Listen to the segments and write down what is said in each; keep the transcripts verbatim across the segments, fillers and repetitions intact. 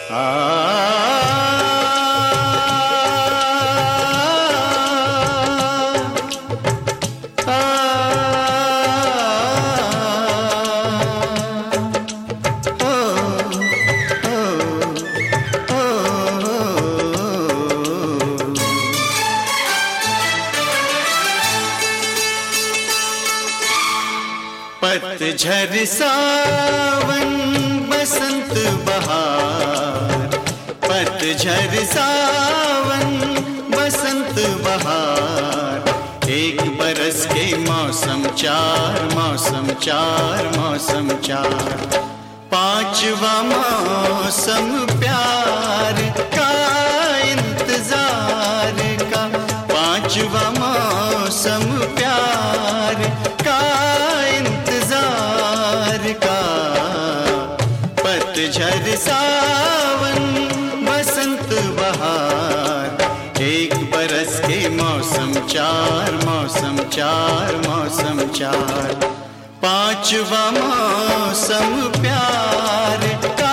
पतझर सावन बसंत बहार, पतझर सावन बसंत बहार, एक बरस के मौसम चार, मौसम चार, मौसम चार, पांचवा मौसम प्यार का इंतजार का, पांचवा मौसम प्यार का इंतजार का। पतझर सावन बसंत बहार, एक बरस के मौसम चार, मौसम चार, मौसम चार, पांचवा मौसम प्यार का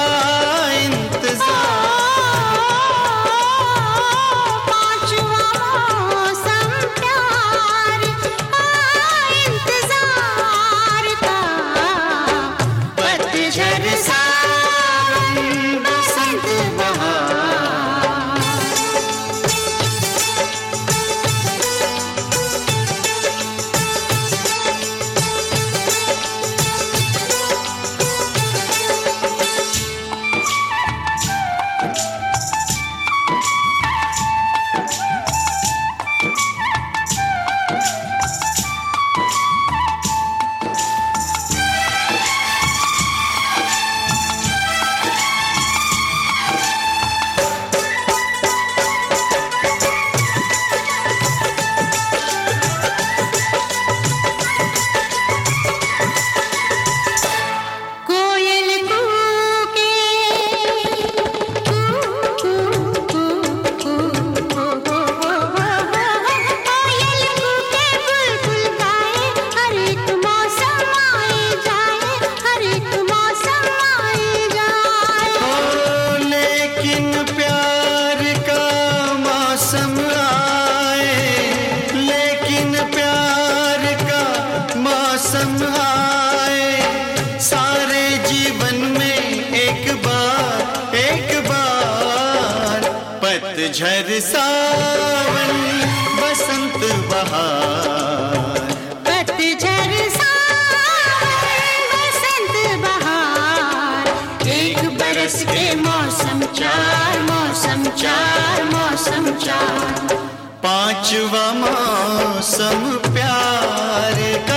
पतझर सावन बसंत बहार, पतझर सावन बसंत बहार, एक बरस के मौसम चार, मौसम चार, मौसम चार, पांचवा मौसम प्यार का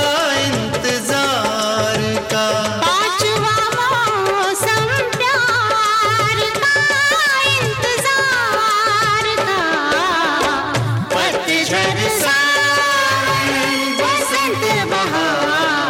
इंतजार का, पांचवा मौसम प्यार का इंतजार का। पतझर सावन बसंत बहार।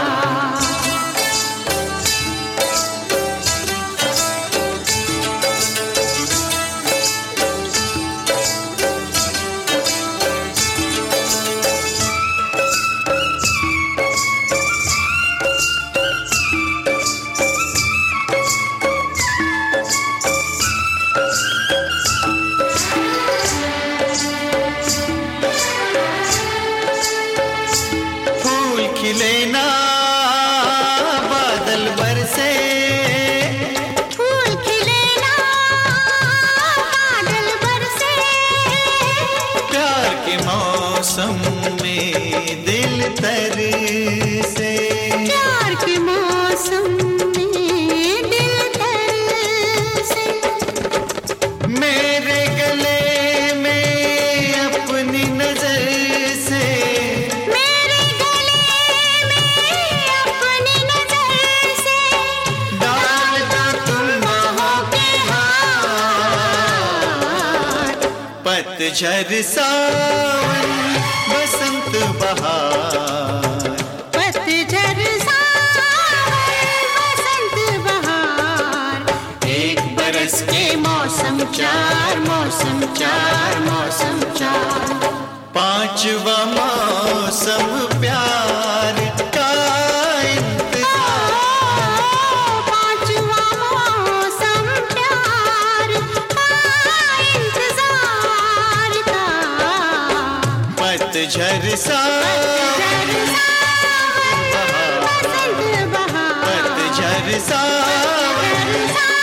खिले ना बादल बरसे, फूल खिले ना बादल बरसे, प्यार के मौसम में दिल तरसे, प्यार के मौसम में दिल तरसे, मेरे गले में अपनी नजर से, पतझर सावन बसंत बहार, पतझर सावन बसंत बहार, एक बरस के मौसम चार, मौसम चार, मौसम चार, पांचवा मौसम प्यार का इंतजार, पांचवा मौसम प्यार पतझर सावन बसंत बहार पतझर सावन